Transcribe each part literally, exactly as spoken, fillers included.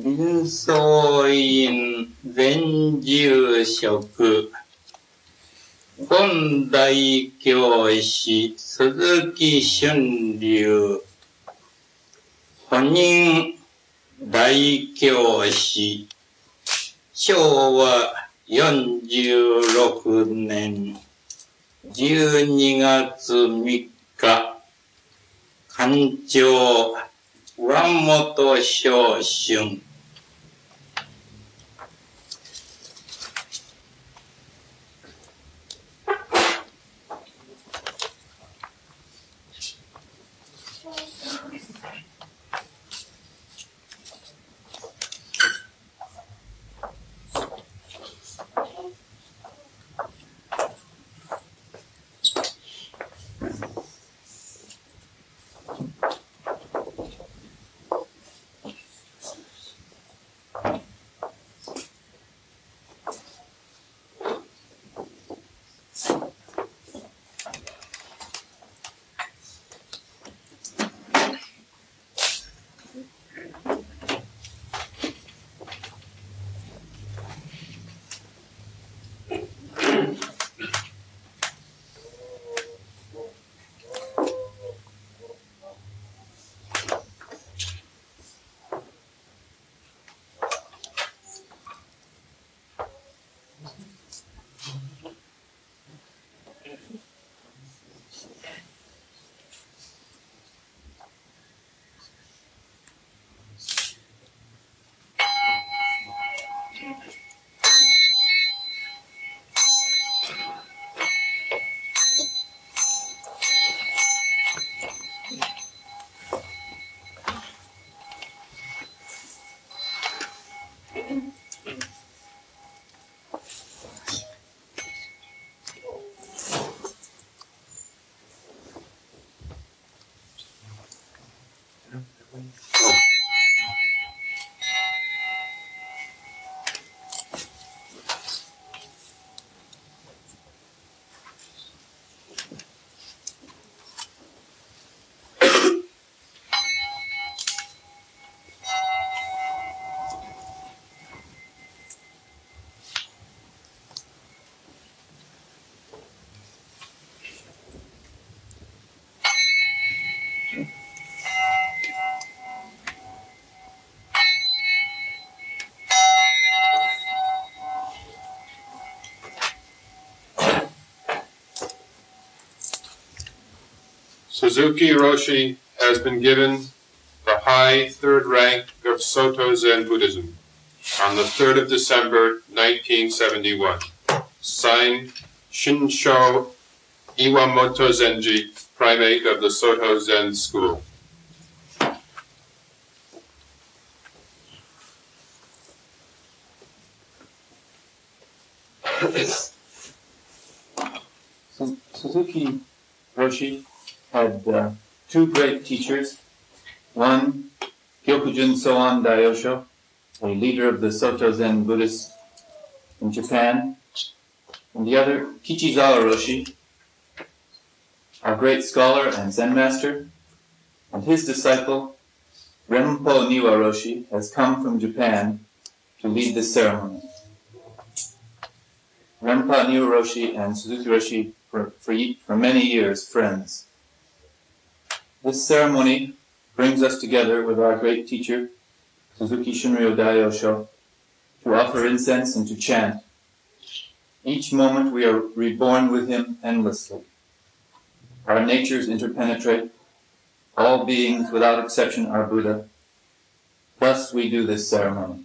民総院全住職本大教師鈴木俊龍本人大教師昭和よんじゅうろくねんじゅうにがつみっか館長上本昇春 Suzuki Roshi has been given the high third rank of Soto Zen Buddhism on the third of December, nineteen seventy-one. Signed, Shinsho Iwamoto Zenji, primate of the Soto Zen School. Suzuki Roshi had uh, two great teachers. One, Gyokujin Soan Daiyosho, a leader of the Soto Zen Buddhists in Japan, and the other, Kichizawa Roshi, our great scholar and Zen master, and his disciple, Rempo Niwa Roshi, has come from Japan to lead this ceremony. Rempo Niwa Roshi and Suzuki Roshi were for, for many years friends. This ceremony brings us together with our great teacher, Suzuki Shunryu Daiyosho, to offer incense and to chant. Each moment we are reborn with him endlessly. Our natures interpenetrate. All beings, without exception, are Buddha. Thus we do this ceremony.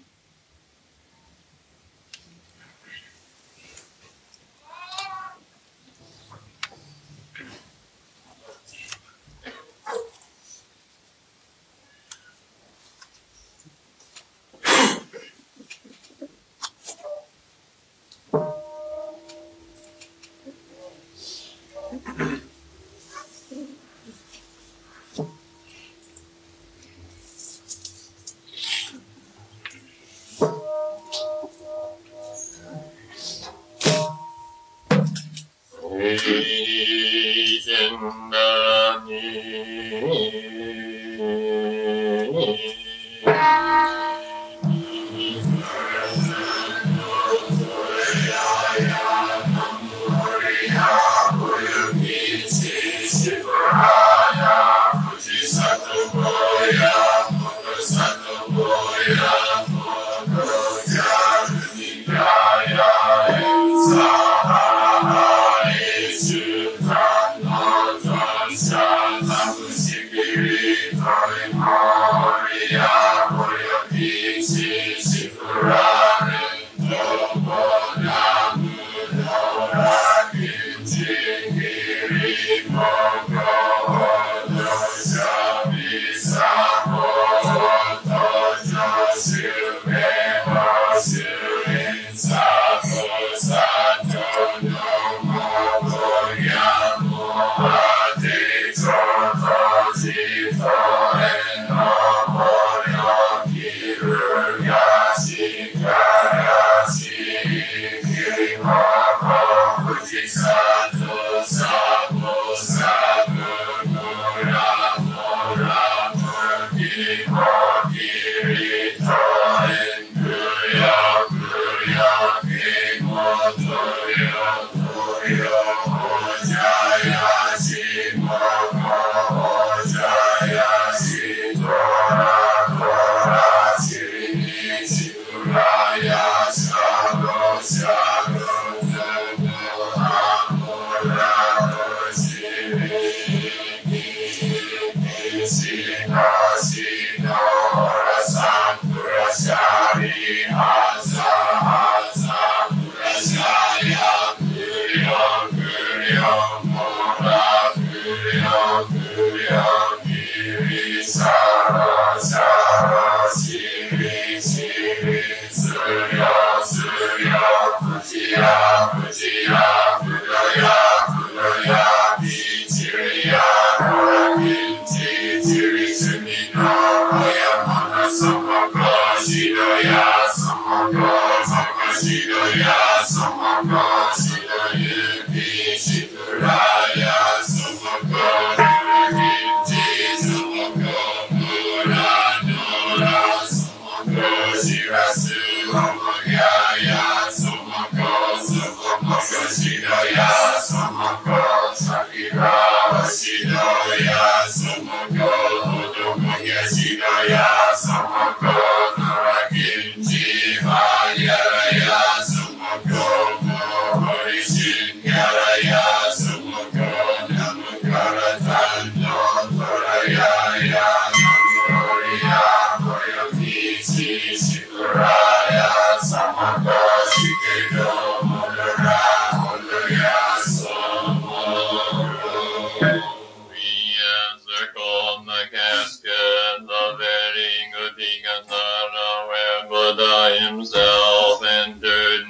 Himself entered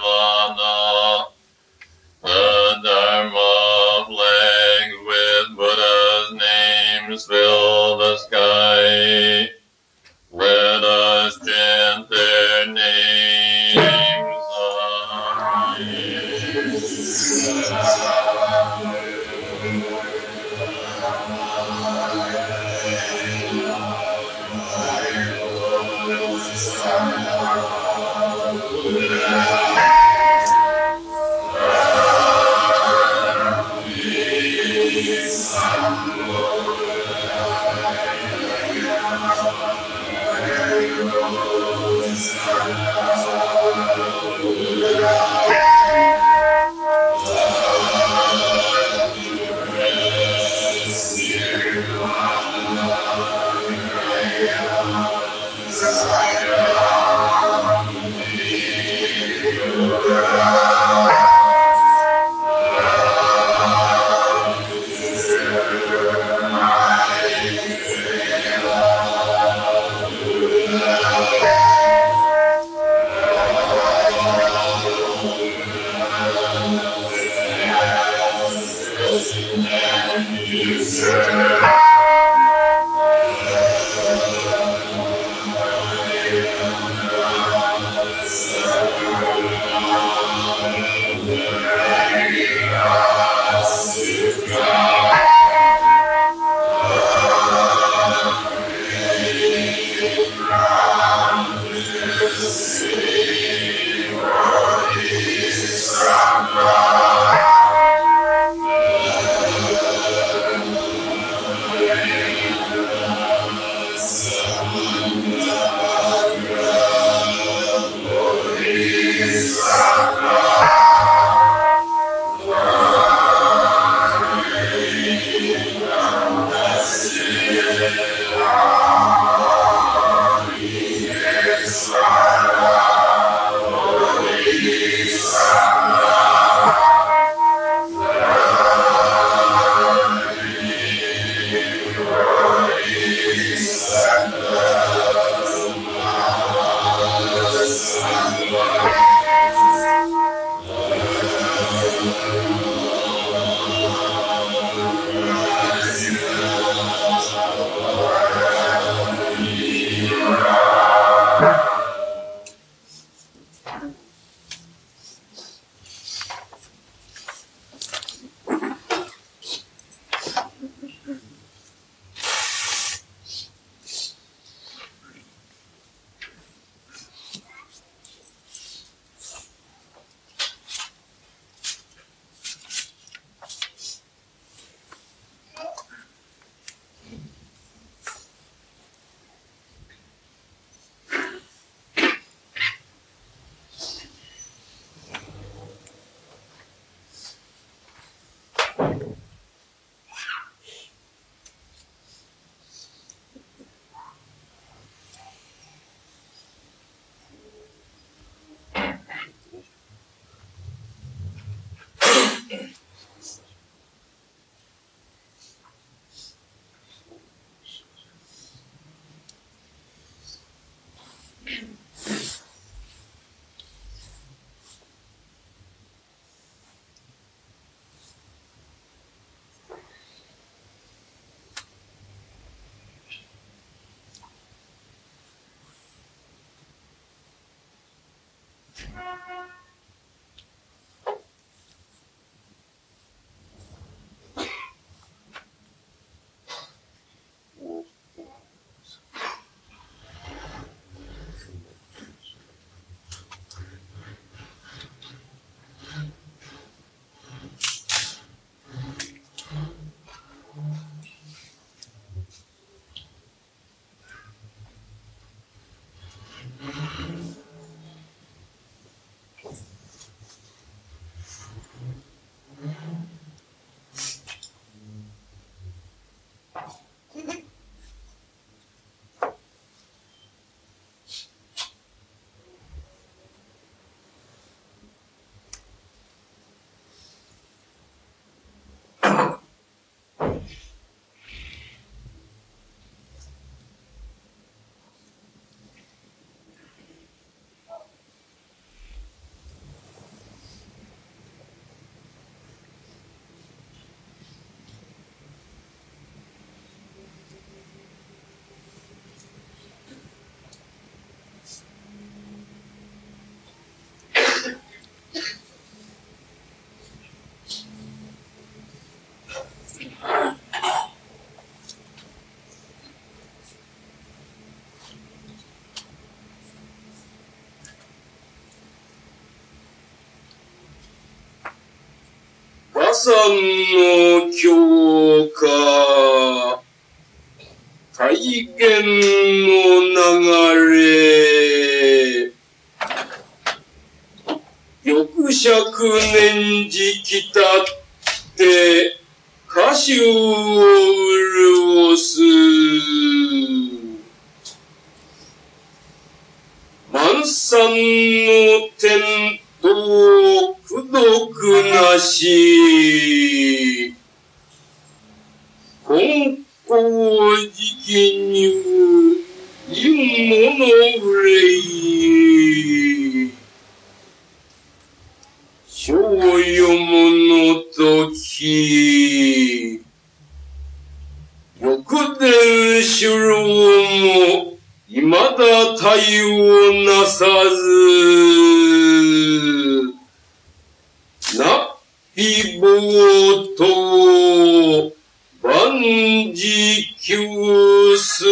Nirvana. The Dharma flags with Buddha's names fill the sky. Let us chant their names. Amen. さんの教科、体現の流れ、玉尺年次来たって歌手を潤す。万三の天道苦毒なし。根高時期に陰物憂い。小読むの時、翌伝首郎も未だ対応なさず、なっぴぼうと万事休す。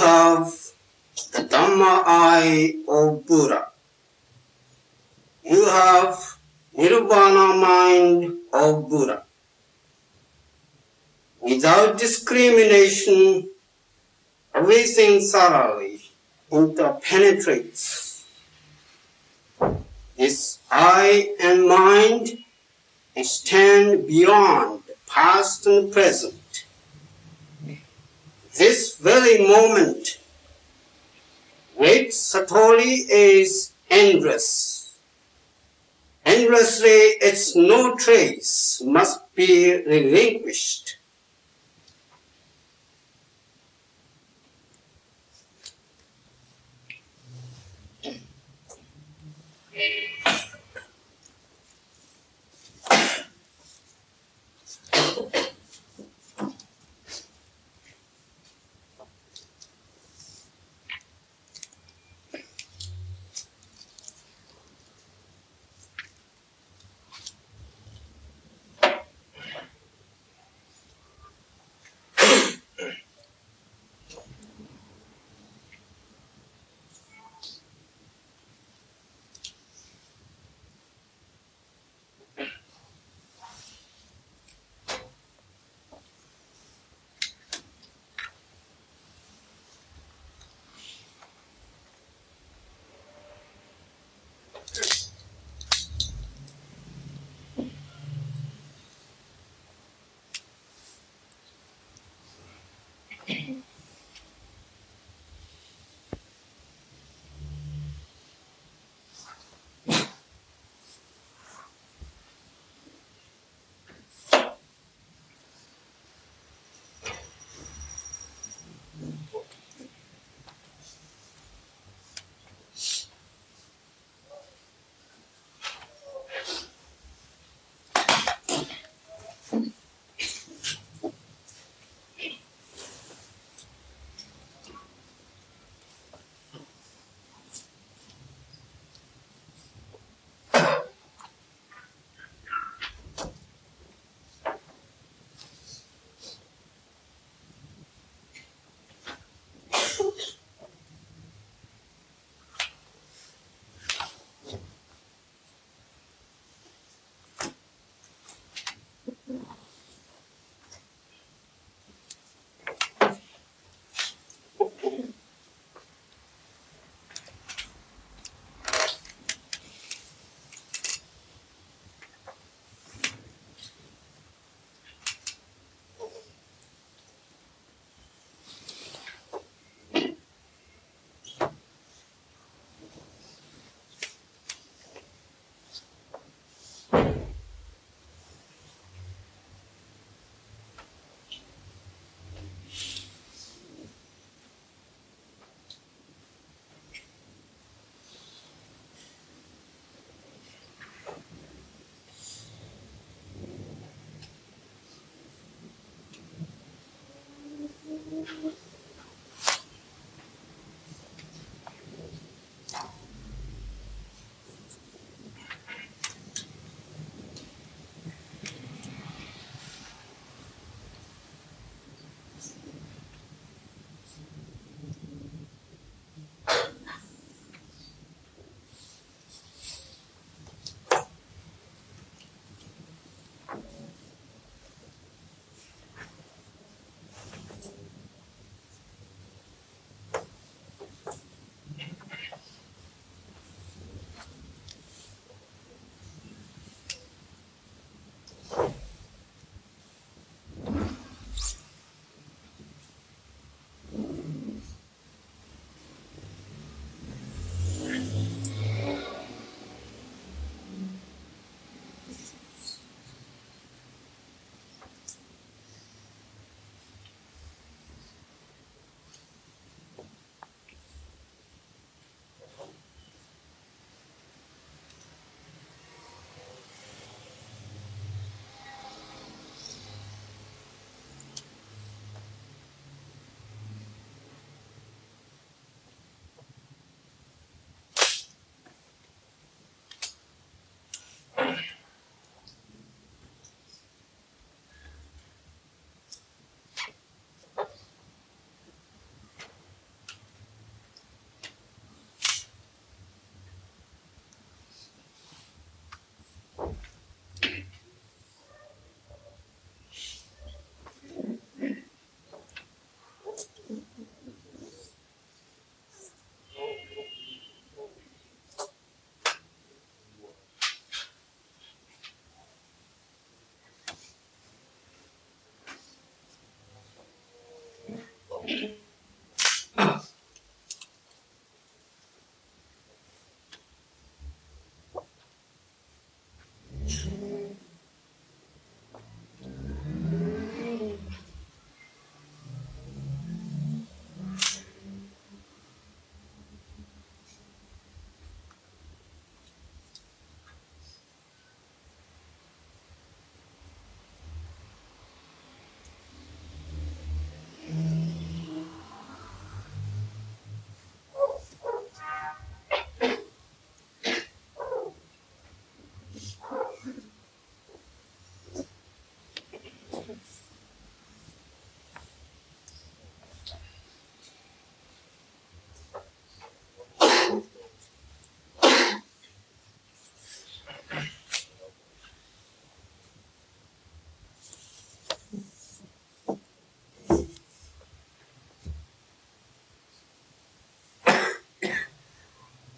have the Dhamma eye of Buddha. You have Nirvana mind of Buddha. Without discrimination, everything thoroughly interpenetrates. This I and mind extend beyond past and present. This very moment, great Satori is endless. Endlessly, its no trace must be relinquished.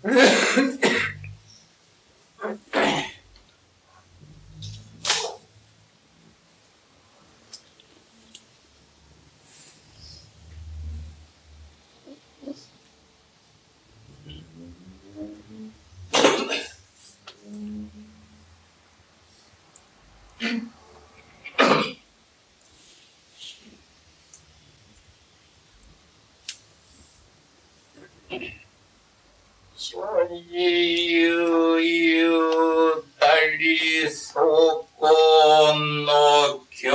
ゆゆたりそこの今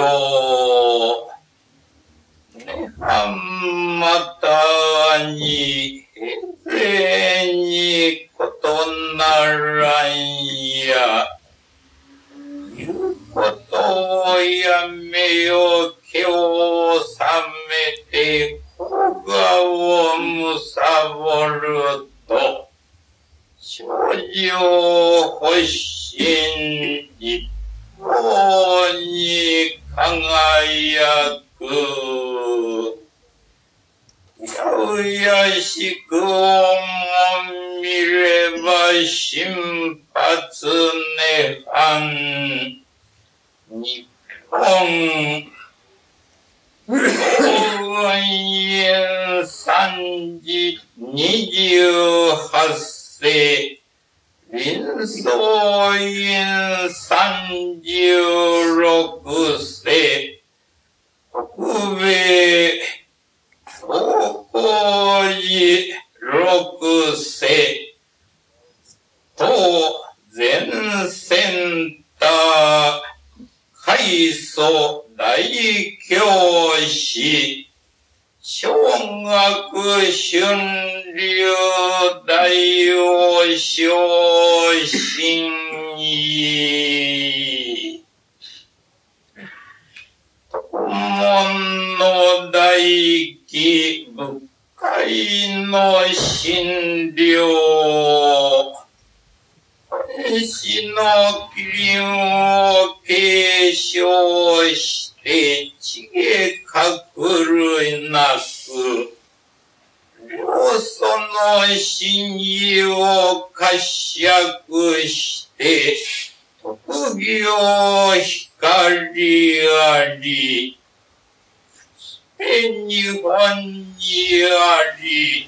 日ねはまたにへぜにことならんやいうことをやめよ今日さめてこがをむさぼると少女発心一方に輝くやうやしくをも見れば心発涅槃日本東園三時二十八世臨相院三十六世北米東光寺六世当全センター開祖大教師小学春流大王昇進医門の大器部会の診療死のキリンを継承して地下隠るなく両祖の真意を呵責して特業光あり日本にあり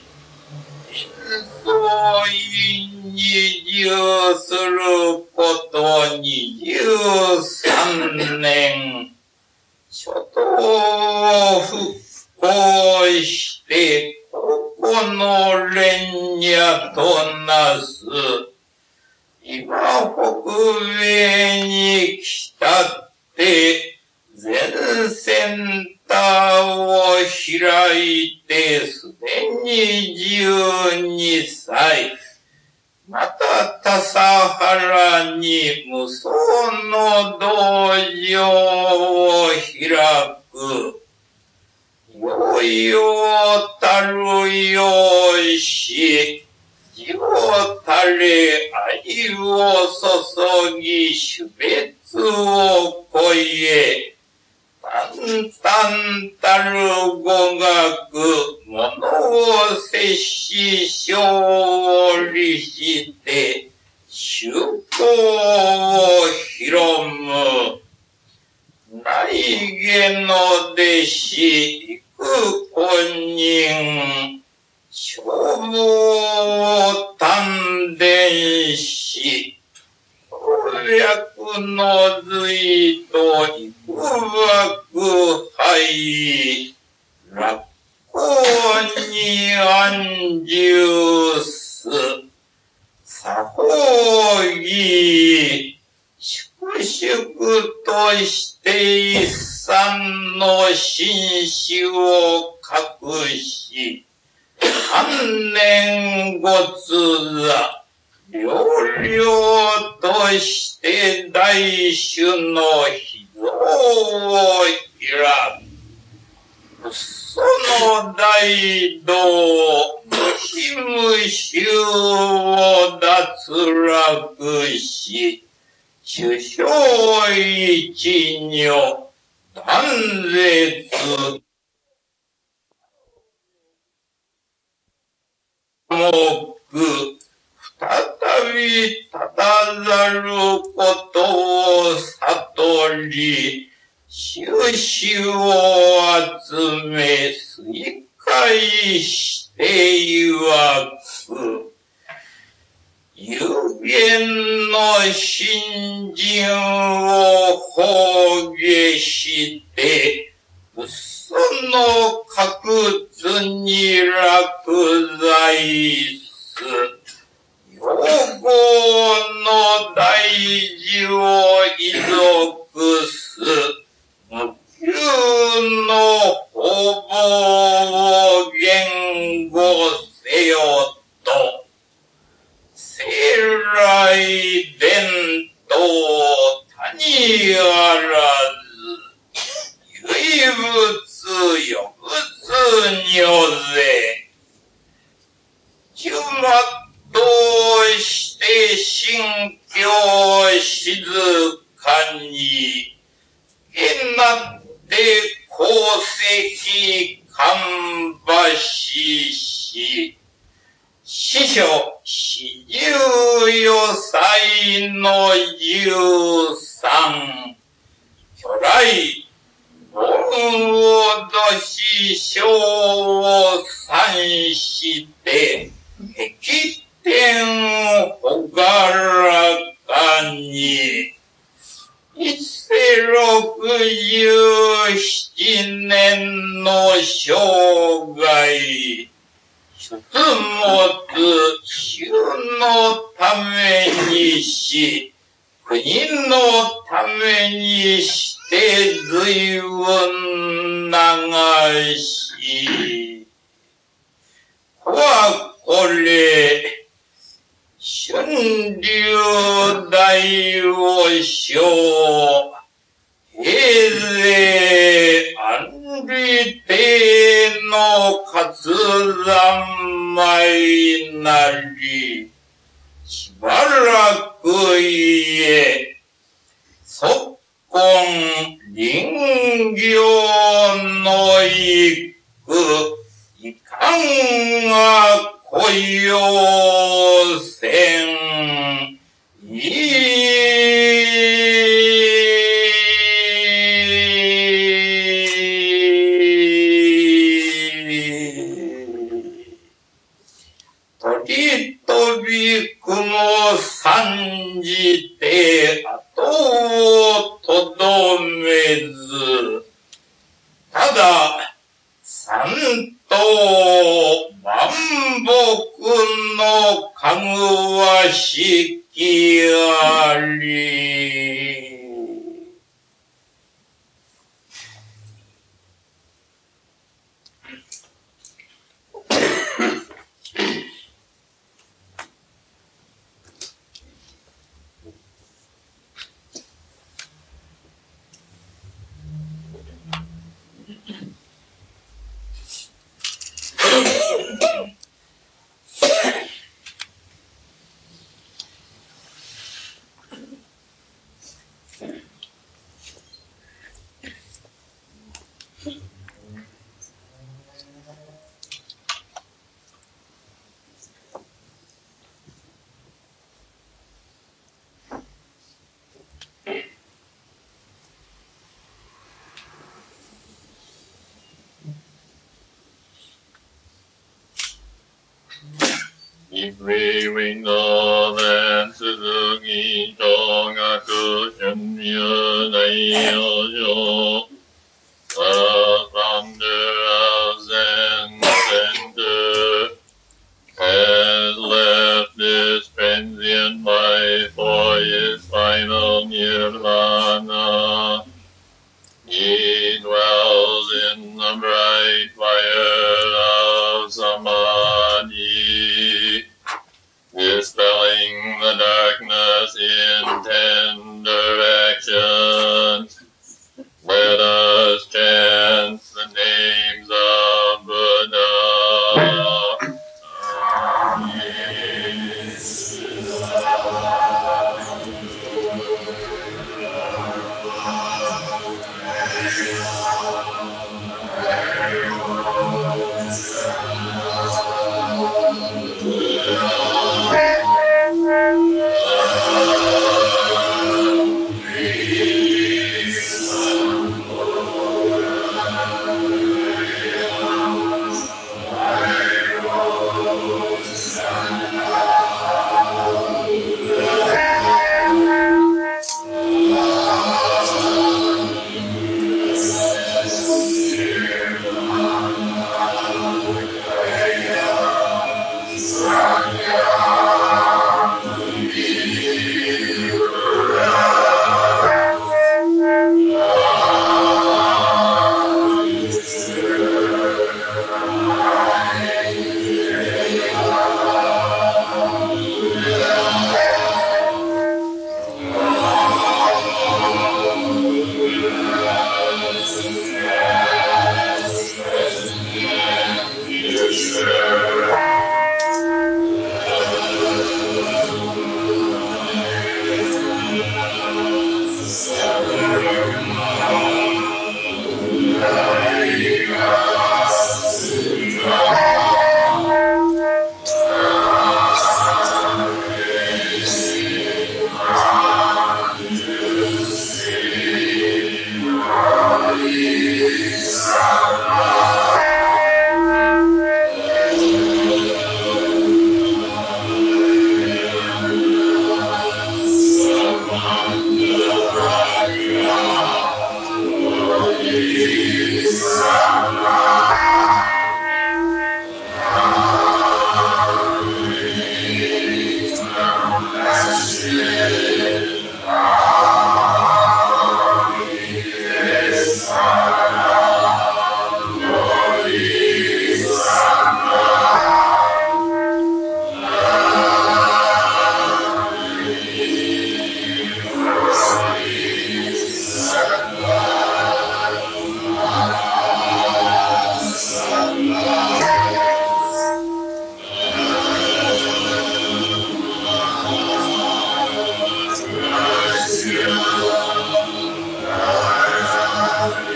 そう院に従することにじゅうさんねん初頭復興してここの連夜となす今北米に来たって全センターを開いてすでにじゅうにさいまた笹原に無双の道場を開くよいよたるよし情たれ愛を注ぎ種別を超え淡々たる語学物を摂し勝利して宗教を広む内下の弟子幾本人消防丹田し略の随と幾枠杯落語に安住す作法義粛々として一産の紳士を隠し万年ごつ座両々として大種の秘蔵を開くその大道無比無臭を脱落し首相一如断絶目再び立たざることを悟り、収集を集め、推戒していわく。有限の信心を放下して、嘘の確図に落在す。用語の大事を遺族す。無休の方々を言語せよと。生来伝統他にあらず、唯物余物にょぜ。中末として心境静かに、けなって功績芳しし、師匠四十余歳の十三、巨来、盆をど師匠を参して、碧天ほがらかに、一世六十七年の生涯、出没衆のためにし、国のためにして随分長し。はこれ、春流大王将、平勢安利帝の活山前なり、しばらくいえ、即今林業の一句、いかんが雇用せん、い鳥飛び雲参じて後をとどめず、ただ三頭万木のかぐわしきあり。 Reviewing the land Suzuki Shogaku Shunryu Daiojo, the founder of Zen Center, has left this transient life for his final nirvana. He dwells in the bright fire of Samadhi, dispelling the darkness in tender action. Let us chant the names of Buddha.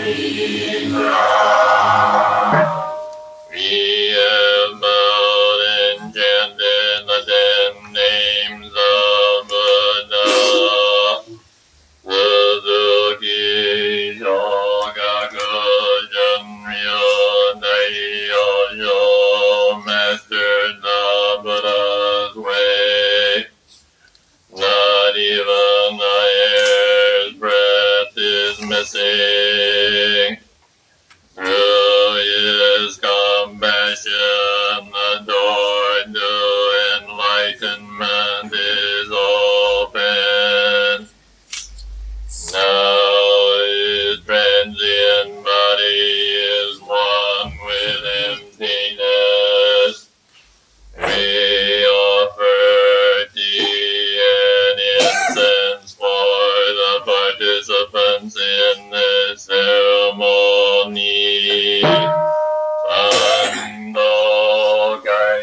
We have bowed and chanted the ten names of Buddha. Suzuki Shogaku Junryu Daihyo mastered the Buddha's way. Not even a hair's breadth is missing. Through his compassion, the door to enlightenment is open. Now his transient body is one with emptiness. We offer tea and incense for the participants in this ceremony. Sandokai.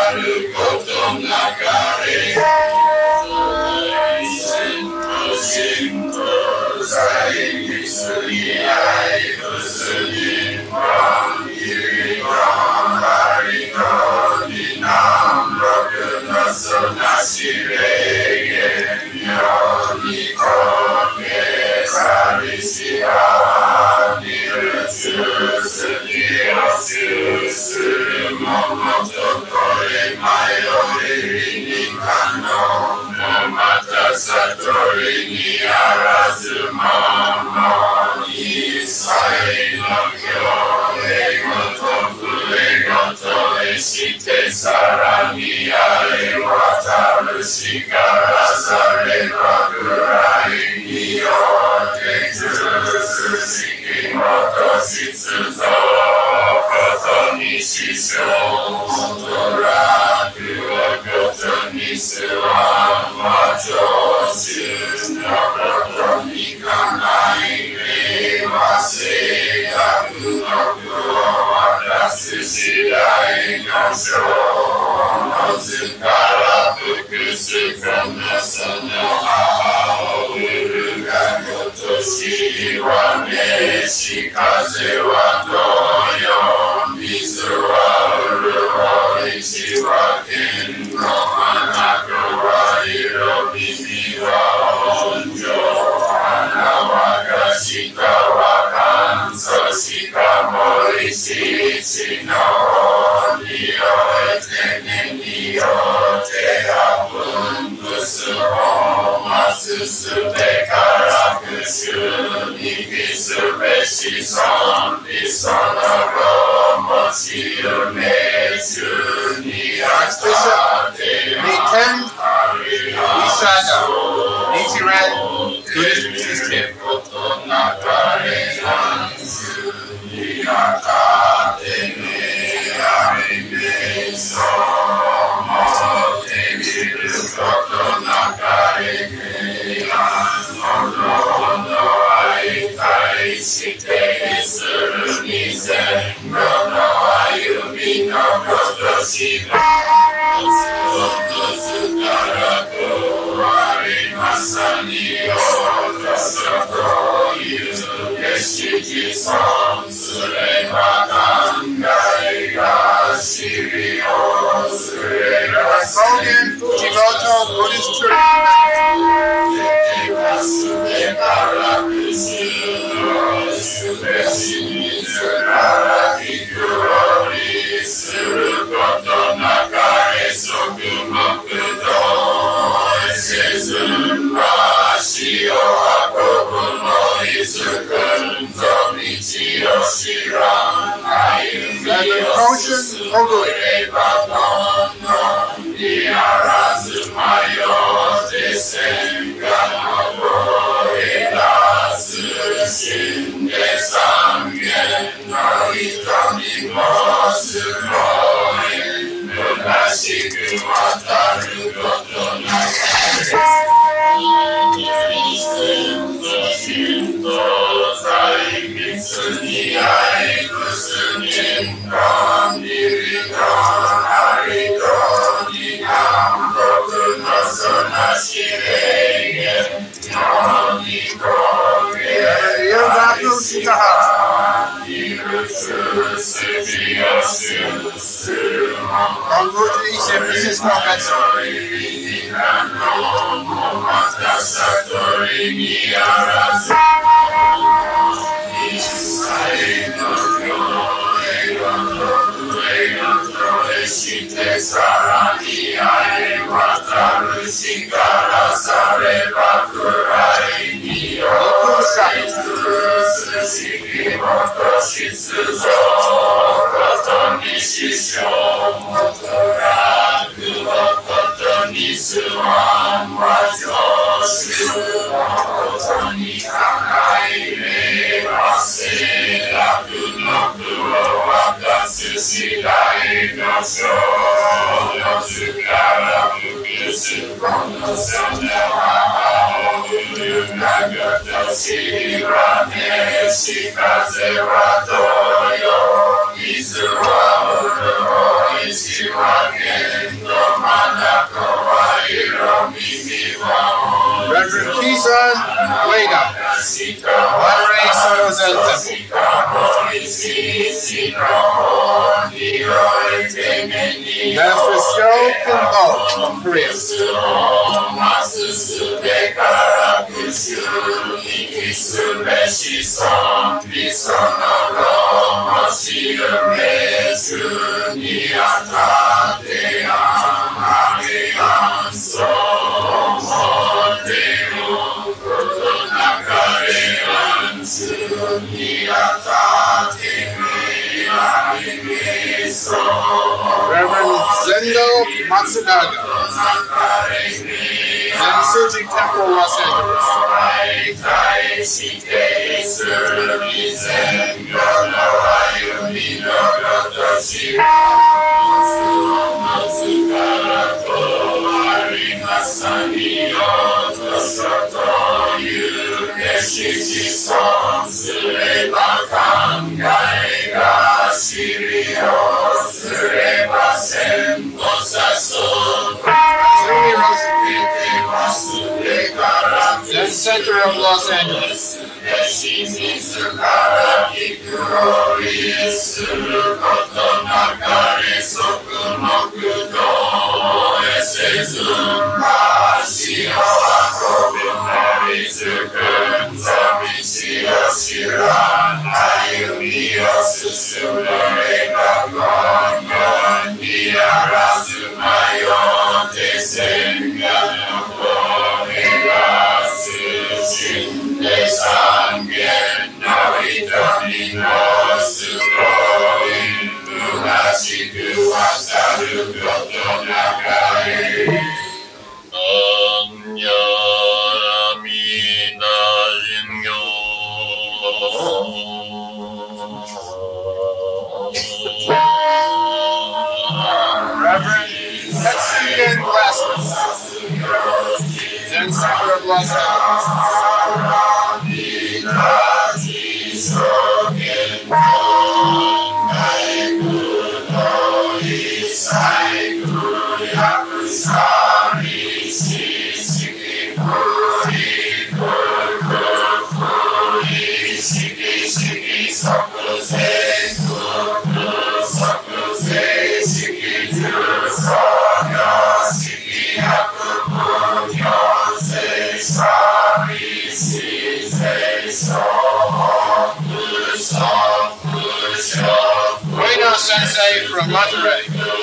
She satori ni arazu momo ni sai no kyo e goto fure goto e shite sara ni are wataru shikara sare bakurai ni o tetsu shiki moto shitsuzo koto ni shisho motoraku o koto ni suwa majo shu no koto ni kanai me wase kaku no kuo watasu shirai no sho no tsukara fukusu kono sono aha o uru ga koto shi wa me shikaze wa toyo mizu wa uru o ichi wa ken no hanako wa iro mimi wa onjo hana wa ga shika wa kanso shika mori shi ichi no ni o etene ni o te hapun kusu o masu sube karaku shu ni kisu beshi son bisono ro mochi ume shu ni Archbishop May tenth, Isada, Nichiren, Buddhist Priest Camp. Bogan, Fujigoto Buddhist Church. Reverend Koshin Oguri. Anguji San Francisco, Reverend Kisan Wega, Monterey Soto Zen Temple. Master Sho Kimbo from Korea. Matsunaga. Zensuji Temple, Los Angeles. Zen Center of Los Angeles. Reverend Tetsuya Glasses. Zen Center of Los Angeles. Bueno Sensei from Monterey.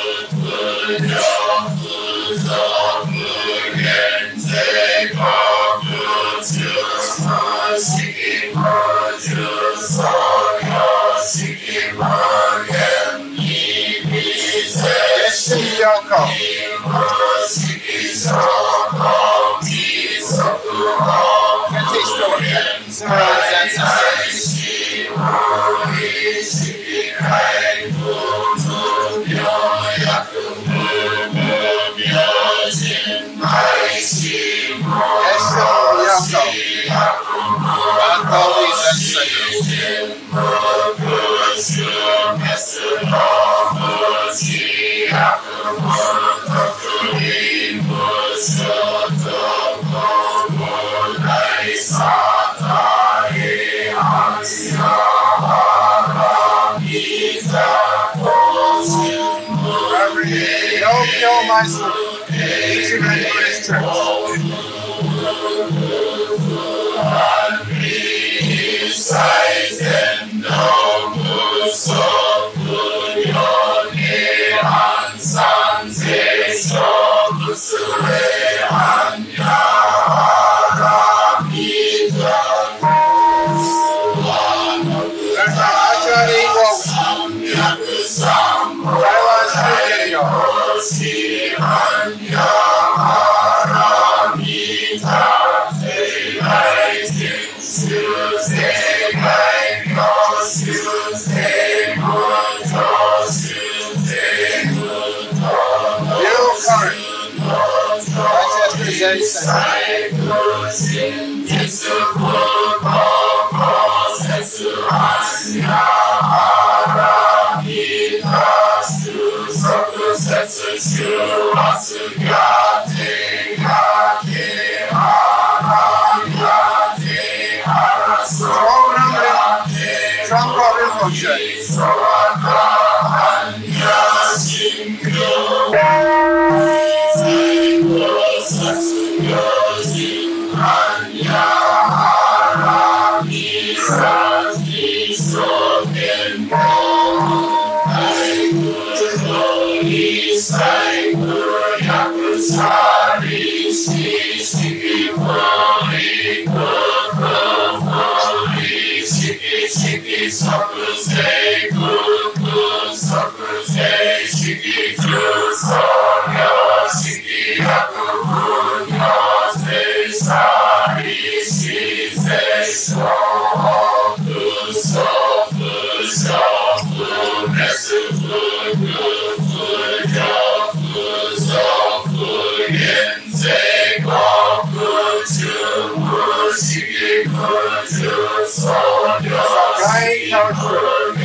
Geshin Yoko. Kente Store. Cimarron Zen Sensei. Yokyo Meister, Ichiban Buddhist Church. Zen Center. Guide our church.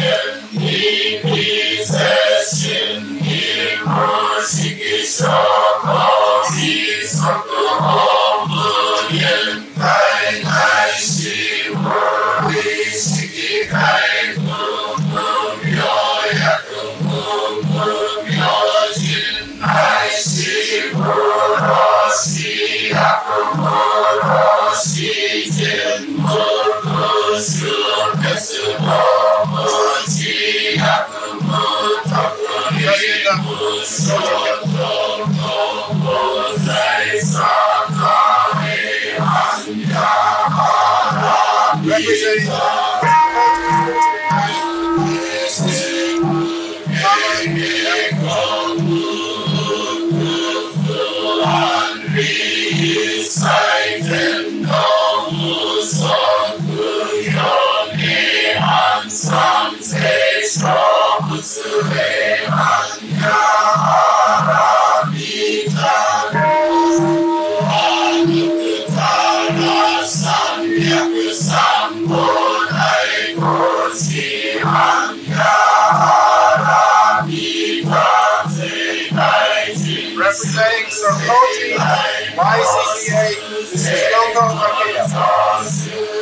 Representing Representing Sarkozy, Y C C A, this is Yoko Takeda.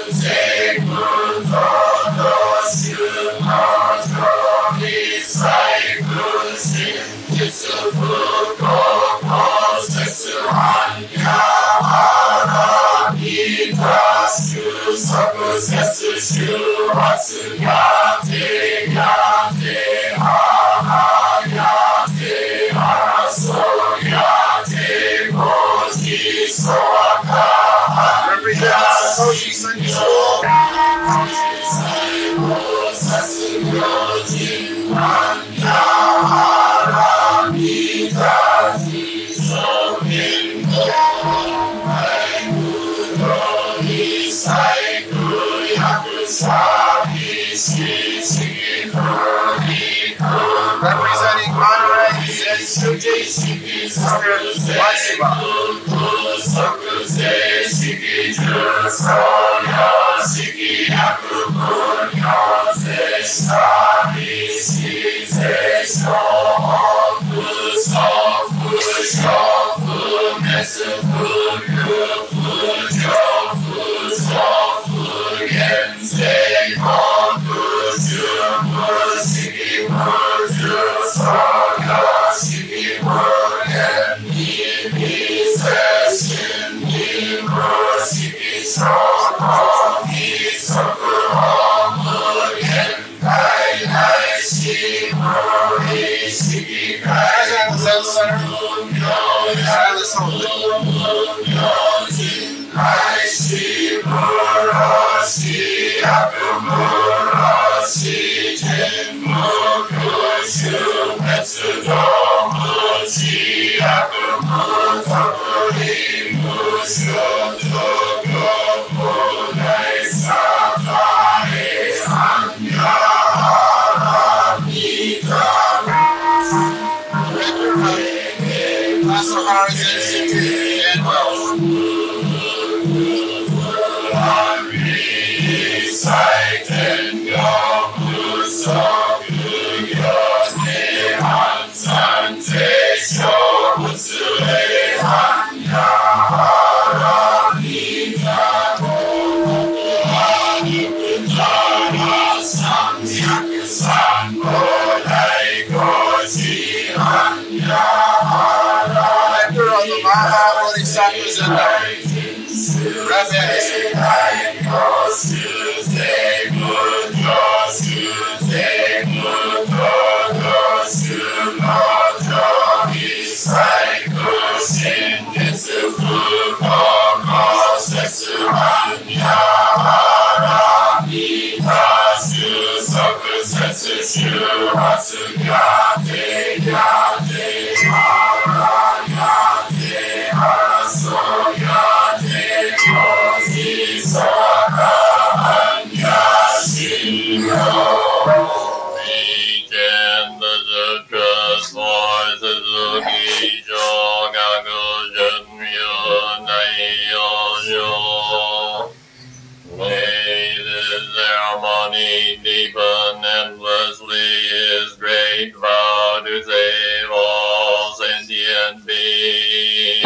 Representing Sarkozy Sunday School. Representing Honorary and Suji, Sister Wasiba. President Zen Center, Silas Holy. Pastor Harris Institute and Welsh. Director of the Maha Bodhisattva Center, Reverend Peace. eternally, deep and endlessly, is great vow to save all sentient beings.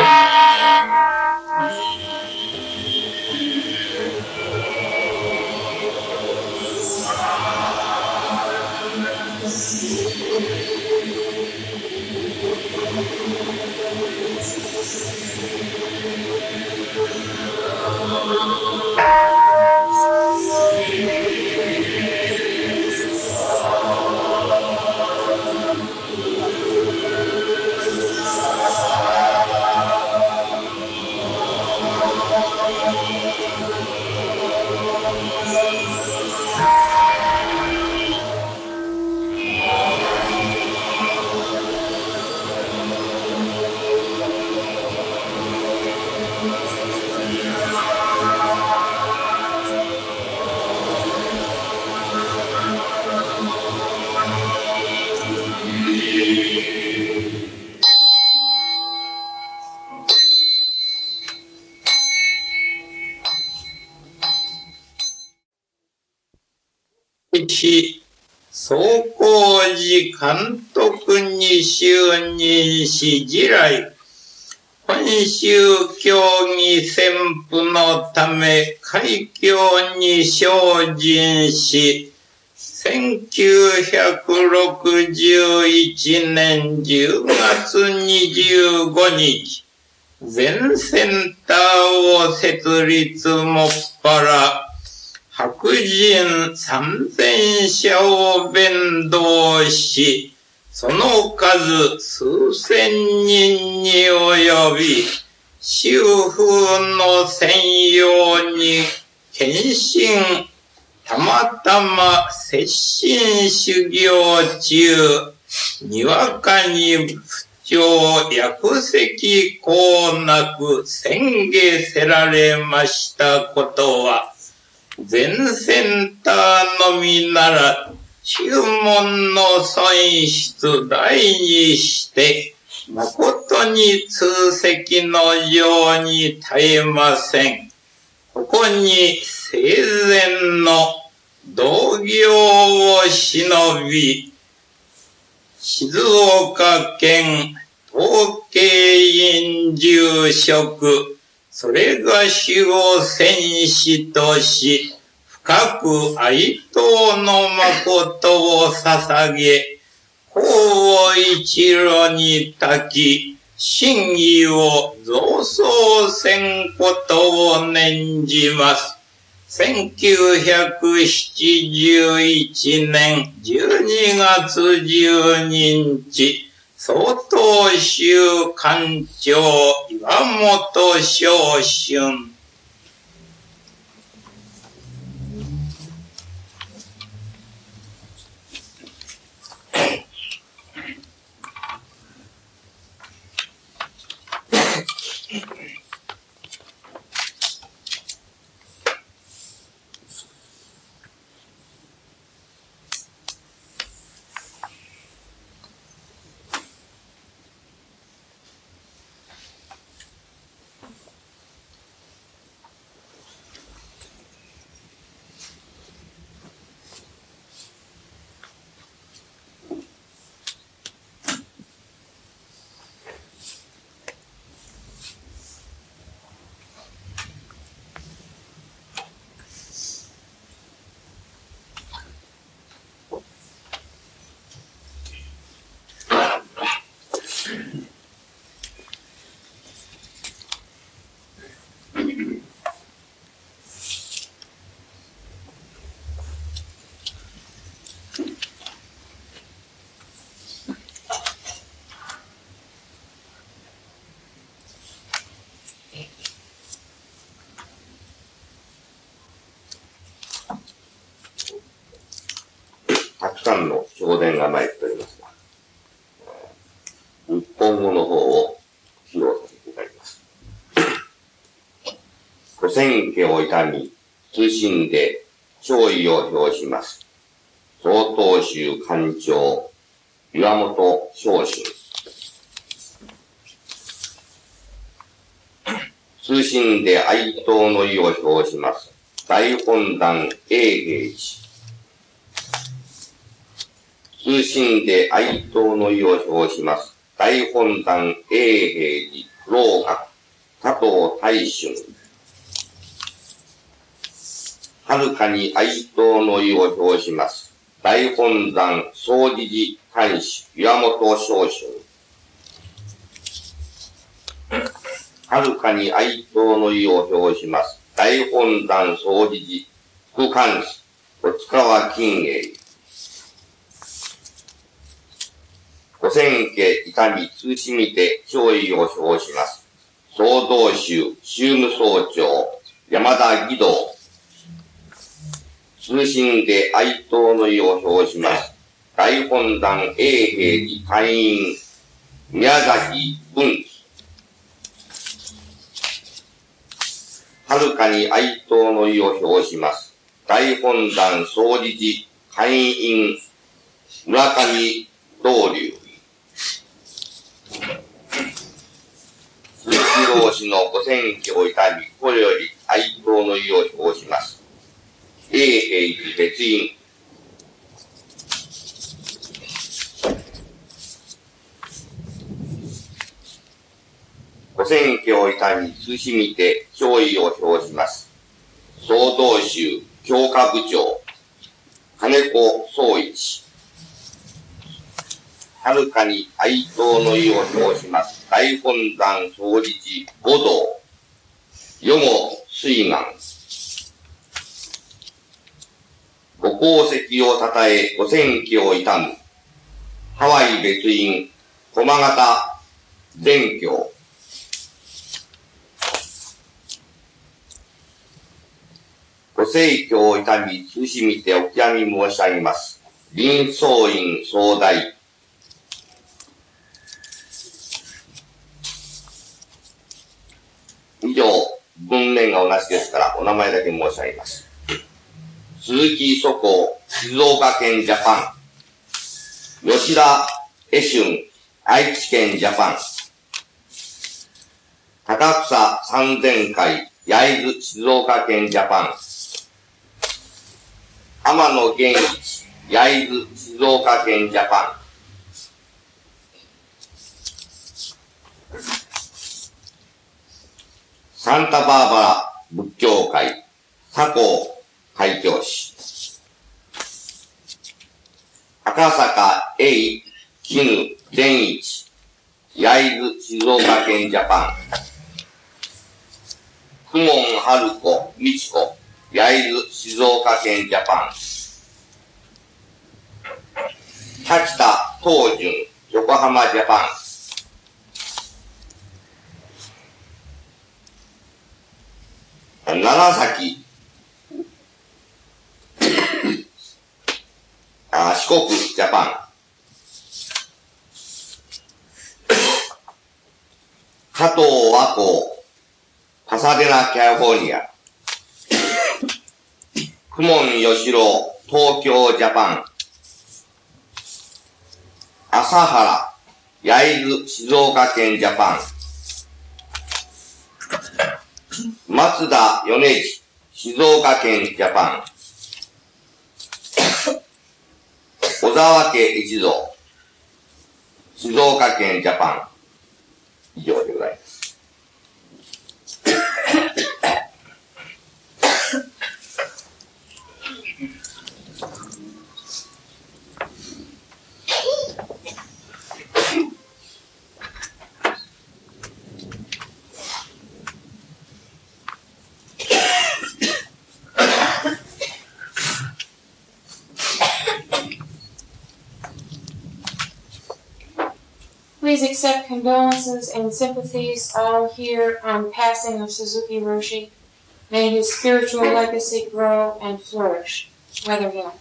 一、総光寺監督に就任し以来、本州教義宣布のため開教に精進し、せんきゅうひゃくろくじゅういちねんじゅうがつにじゅうごにち、全センターを設立もっぱら、白人三千社を弁道し、その数数千人に及び、宗風の専用に献身、たまたま摂心修行中、にわかに不調薬石こうなく宣言せられましたことは、全センターのみなら、宗門の損失大にして、誠に通責のように絶えません。ここに生前の同業を忍び、静岡県統計院住職、それが守護戦士とし、深く哀悼の誠を捧げ、法を一路に焚き、真偽を増創せんことを念じます。せんきゅうひゃくななじゅういちねんじゅうにがつじゅうににち、曹洞宗館長岩本正春。 たくさんの評伝が参っておりますが、日本語の方を披露させていただきます。ご選家を悼み、謹んで弔意を表します。曹洞宗館長、岩本正春。謹んで哀悼の意を表します。大本山永平寺、 通信で哀悼の意を表します。大本山永平寺不老学佐藤大春。はるかに哀悼の意を表します。大本山総持寺藩主岩本正春。はるかに哀悼の意を表します。大本山総持寺副官主戸塚川金英。五千家痛み通しみて弔意を表します。総道宗宗務総長山田義道。通信で哀悼の意を表します。大本山永平寺会員宮崎文紀。はるかに哀悼の意を表します。大本山総持寺会員村上道流。鈴木老師のご戦記を悼み、これより哀悼の意を表します。永平寺別院。ご戦記を悼み、慎みて弔意を表します。総道宗教科部長、金子総一。はるかに哀悼の意を表します。大本山総持寺五道、余後水岸。ご功績をたたえ、ご戦記を悼む。ハワイ別院、駒形全教。ご逝去を悼み、慎みてお悔やみ申し上げます。林宗院総大。以上、文面が同じですから、お名前だけ申し上げます。鈴木祖光、静岡県ジャパン。吉田江春、愛知県ジャパン。高草三千会、焼津静岡県ジャパン。天野源一、焼津静岡県ジャパン。サンタバーバラ仏教会、佐藤会教師。赤坂栄絹善一、焼津静岡県ジャパン。久門春子美智子、焼津静岡県ジャパン。滝田東純、横浜ジャパン。長崎、あ四国ジャパン。加藤和光、パサデナ、キャリフォルニア。久門義郎、東京ジャパン。朝原、焼津静岡県ジャパン。松田米次、静岡県ジャパン。小沢家一族、静岡県ジャパン。以上でございます。 Please accept condolences and sympathies all here on passing of Suzuki Roshi. May his spiritual legacy grow and flourish. Weatherhill.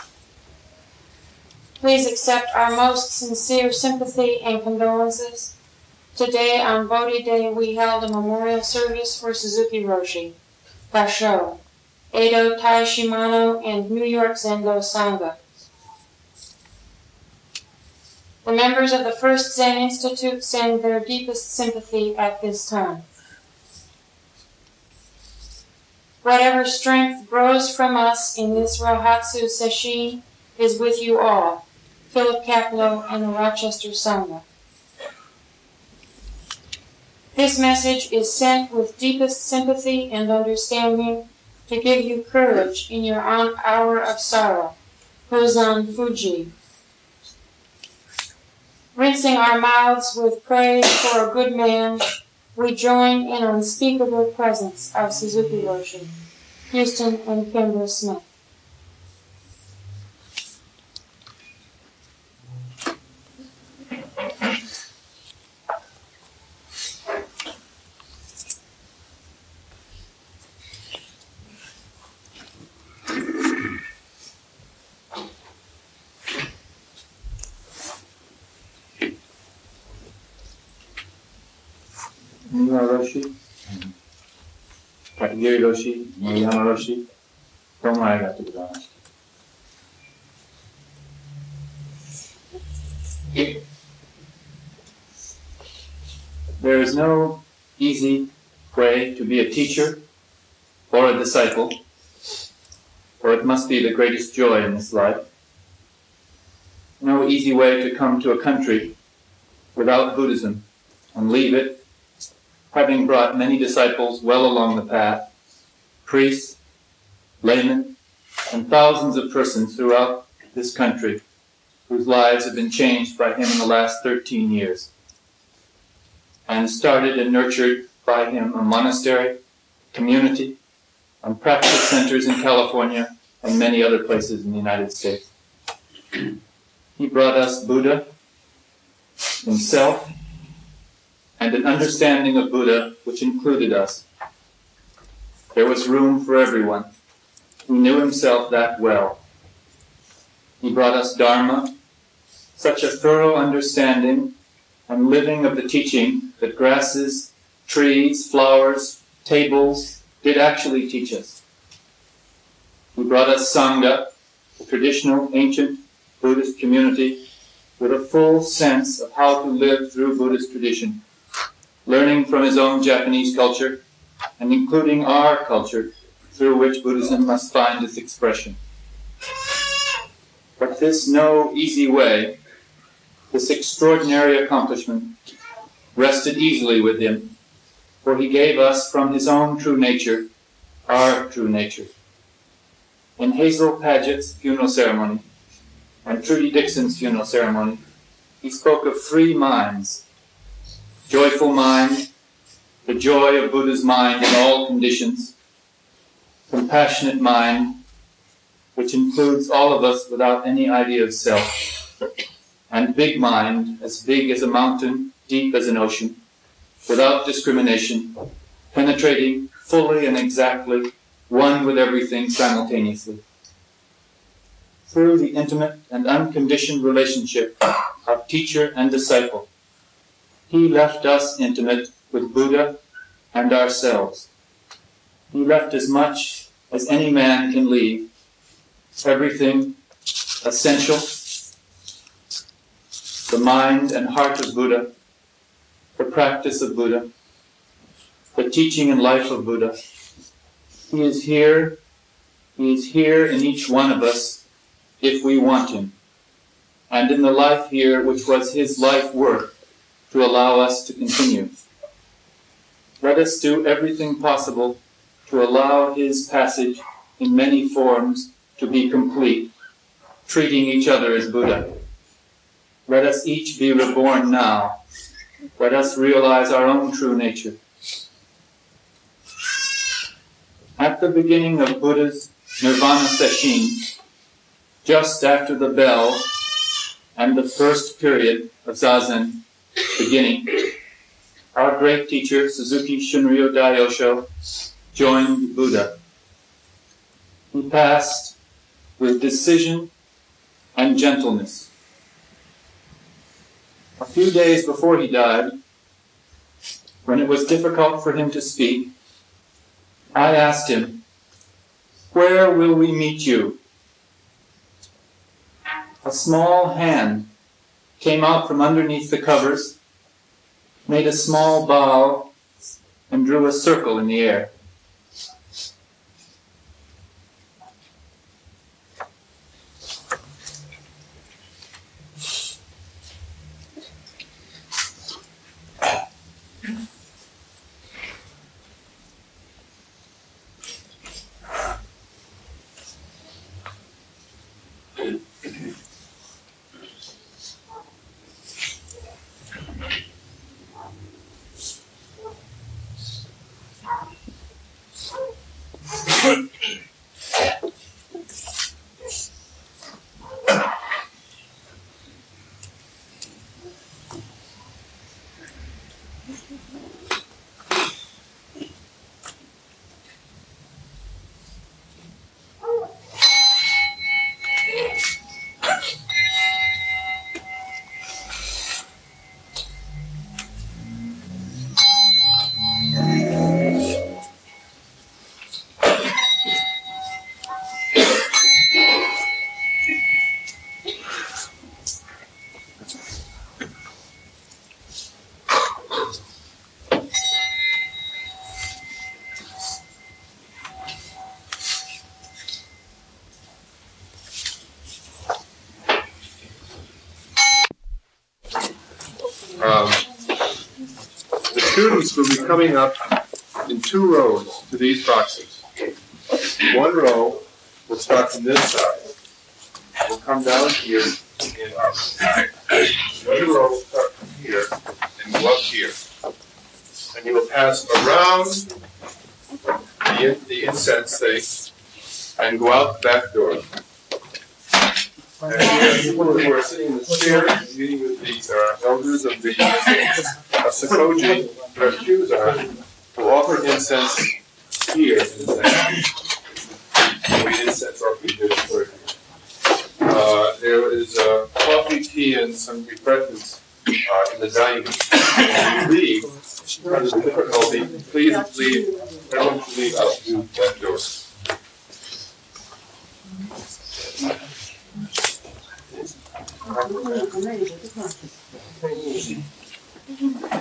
Please accept our most sincere sympathy and condolences. Today on Bodhi Day we held a memorial service for Suzuki Roshi, Basho, Edo Tai Shimano, and New York Zendo Sangha. The members of the First Zen Institute send their deepest sympathy at this time. Whatever strength grows from us in this Rohatsu Sesshin is with you all. Philip Kaplow, and the Rochester Sangha. This message is sent with deepest sympathy and understanding to give you courage in your hour of sorrow. Hozan Fuji. Rinsing our mouths with praise for a good man, we join in unspeakable presence of Suzuki Roshi. Houston and Kimber Smith. Niwa Roshi, Takigiri Roshi, Moriyama Roshi, domo arigatou gozaimashita. There is no easy way to be a teacher or a disciple, for it must be the greatest joy in this life. No easy way to come to a country without Buddhism and leave it, having brought many disciples well along the path, priests, laymen, and thousands of persons throughout this country whose lives have been changed by him in the last thirteen years, and started and nurtured by him a monastery, community, and practice centers in California and many other places in the United States. He brought us Buddha, himself, and an understanding of Buddha which included us. There was room for everyone who knew himself that well. He brought us Dharma, such a thorough understanding and living of the teaching that grasses, trees, flowers, tables did actually teach us. He brought us Sangha, a traditional ancient Buddhist community with a full sense of how to live through Buddhist tradition, learning from his own Japanese culture and including our culture through which Buddhism must find its expression. But this no easy way, this extraordinary accomplishment, rested easily with him, for he gave us from his own true nature, our true nature. In Hazel Paget's funeral ceremony and Trudy Dixon's funeral ceremony, he spoke of free minds, joyful mind, the joy of Buddha's mind in all conditions, compassionate mind, which includes all of us without any idea of self, and big mind, as big as a mountain, deep as an ocean, without discrimination, penetrating fully and exactly, one with everything simultaneously. Through the intimate and unconditioned relationship of teacher and disciple, he left us intimate with Buddha and ourselves. He left as much as any man can leave, everything essential, the mind and heart of Buddha, the practice of Buddha, the teaching and life of Buddha. He is here, he is here in each one of us if we want him, and in the life here which was his life work to allow us to continue. Let us do everything possible to allow his passage in many forms to be complete, treating each other as Buddha. Let us each be reborn now. Let us realize our own true nature. At the beginning of Buddha's Nirvana Sesshin, just after the bell and the first period of Zazen beginning, our great teacher, Suzuki Shunryu Daiyosho, joined Buddha. He passed with decision and gentleness. A few days before he died, when it was difficult for him to speak, I asked him, "Where will we meet you?" A small hand came out from underneath the covers, made a small bow, and drew a circle in the air. Um, the students will be coming up in two rows to these boxes. One row will start from this side. We'll come down here and up. The other row will start from here and go up here. And you will pass around the, the incense thing and go out the back door. And here, people who are sitting in the chairs, meeting with the uh, elders of the uh, Sokoji, where their pews are, will offer incense here in the center. We incense our people for uh, there is uh, coffee, tea, and some refreshments uh, in the dining room. When you leave, under the difficulty, please leave, everyone should leave out through that door. Thank you.